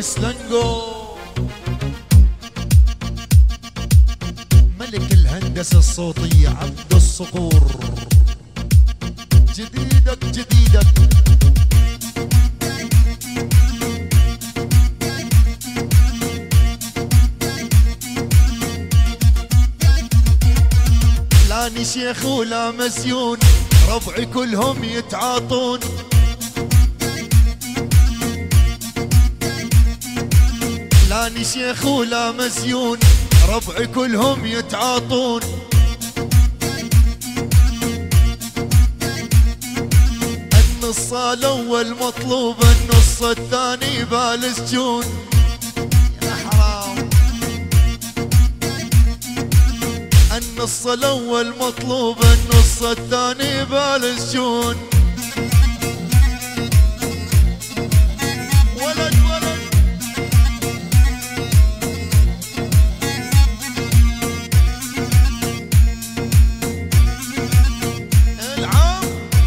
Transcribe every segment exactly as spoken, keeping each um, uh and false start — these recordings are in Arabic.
سلنجو ملك الهندسة الصوتية عبد الصقور. جديدك جديدك لاني شيخ ولا مسيون، ربعي كلهم يتعاطون. لاني شيخ ولا مسيون، ربعي كلهم يتعاطون. النص الاول مطلوب، النص الثاني بالسجون. يا حرام النص الاول مطلوب، النص الثاني بالسجون. ولد ولد العام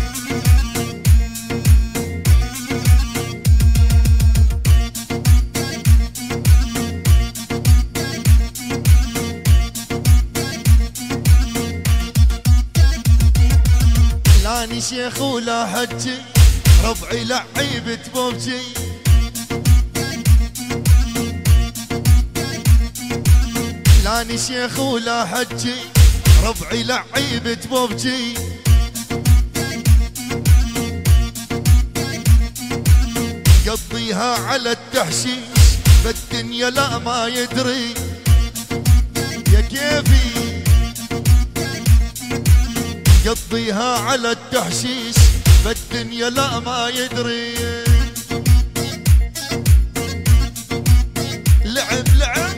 لاني شيخ ولا حجي، ربعي لعيبة بوبجي. لاني شيخ ولا حجي، ربعي لعيبة بوبجي. قضيها على التحشيش بالدنيا لا ما يدري. يا كيفي قضيها على التحشيش بالدنيا لا ما يدري. لعب لعب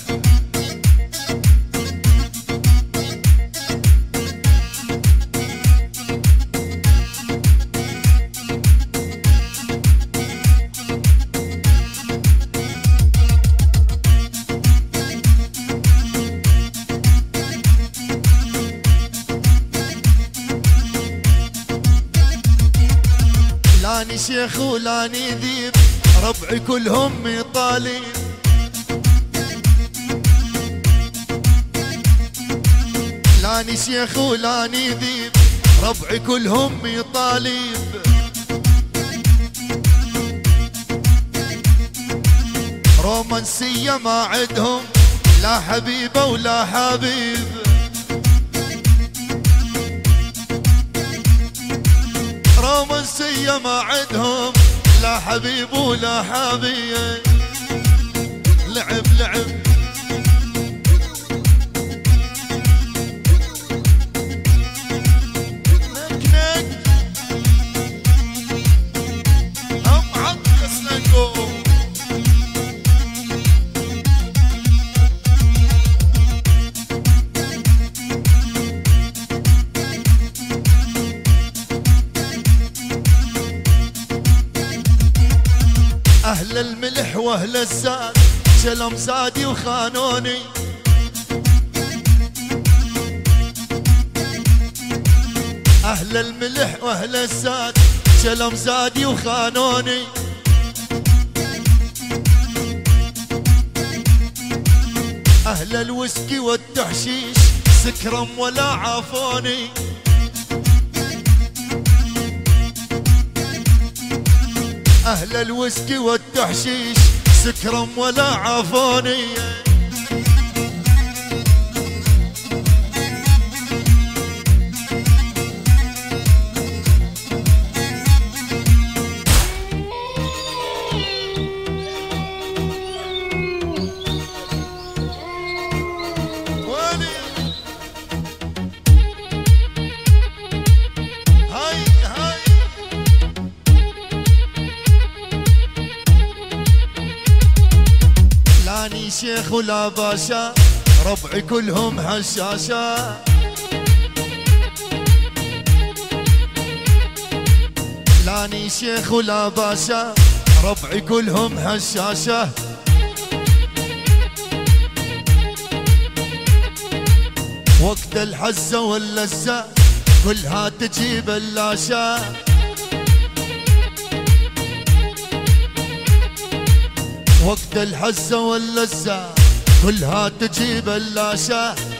لاني شيخ ولاني ذيب، ربعي كلهم مطالب. لاني شيخ ولاني ذيب، ربعي كلهم مطالب. رومانسية ما عندهم، لا حبيبة ولا حبيب. رومانسية ما عندهم، لا حبيب ولا حبيب. لعب لعب نك نك هم عط يسلقوا. أهل الملح وأهل الزاد شلم زادي وخانوني. أهل الملح وأهل الزاد شلم زادي وخانوني. أهل الويسكي والتحشيش سكرم ولا عافوني. أهل الويسكي والتحشيش سكرم ولا عافوني. لاني شيخ ولا باشا، ربعي كلهم هشاشة. لاني شيخ ولا باشا، ربعي كلهم هشاشة. وقت الحزة واللزة كلها تجيب اللاشة. وقت الحزة واللذة كلها تجيب اللاشة.